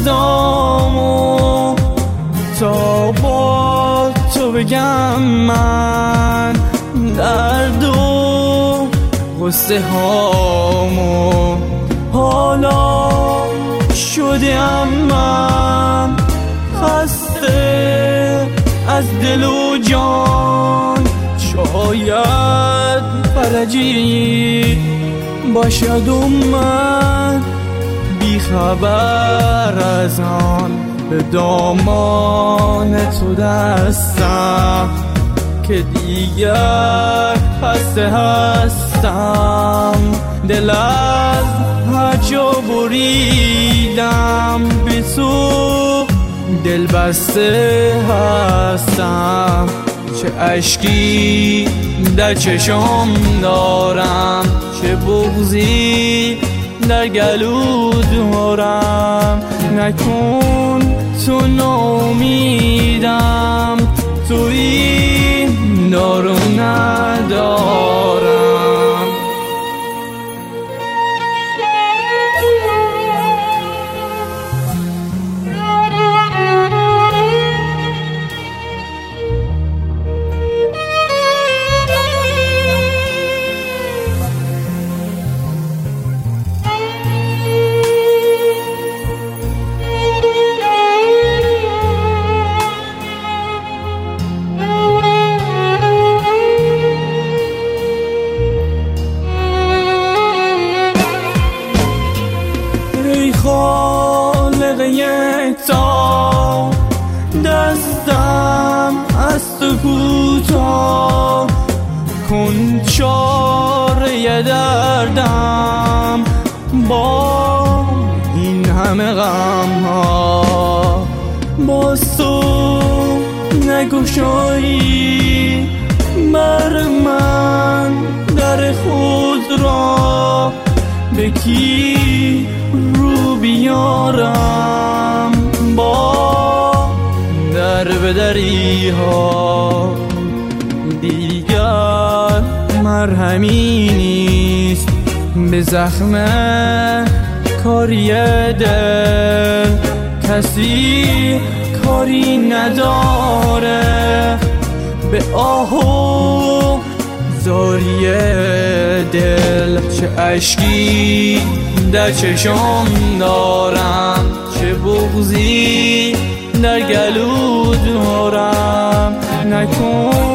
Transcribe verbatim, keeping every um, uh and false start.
صدامو تا با تو بگم من درد و غصه هامو. حالا شدم من خسته از دل و جان، شاید فرجی باشد و من بی خبر از آن به دامان تو دستم که دیگر خسته هستم. دل از هر جا بریدم به تو دل بسته هستم. چه اشکی در چشم دارم، چه بغضی در گلو دارم. نکن تو ناامیدم، تو این دارو ندارم. خالق یکتا دستم از تو کوتاه کن، چاره دردم با این همه غم ها. باز تو نگشایی بر من در خود را، به کی رو بیارم با در بدری ها. دیگر مرهمی نیست به زخم کاری دل، کسی کاری نداره به آه و زاری دل. چه اشکی در چشم دارم، چه بغضی در گلو دارم. نکن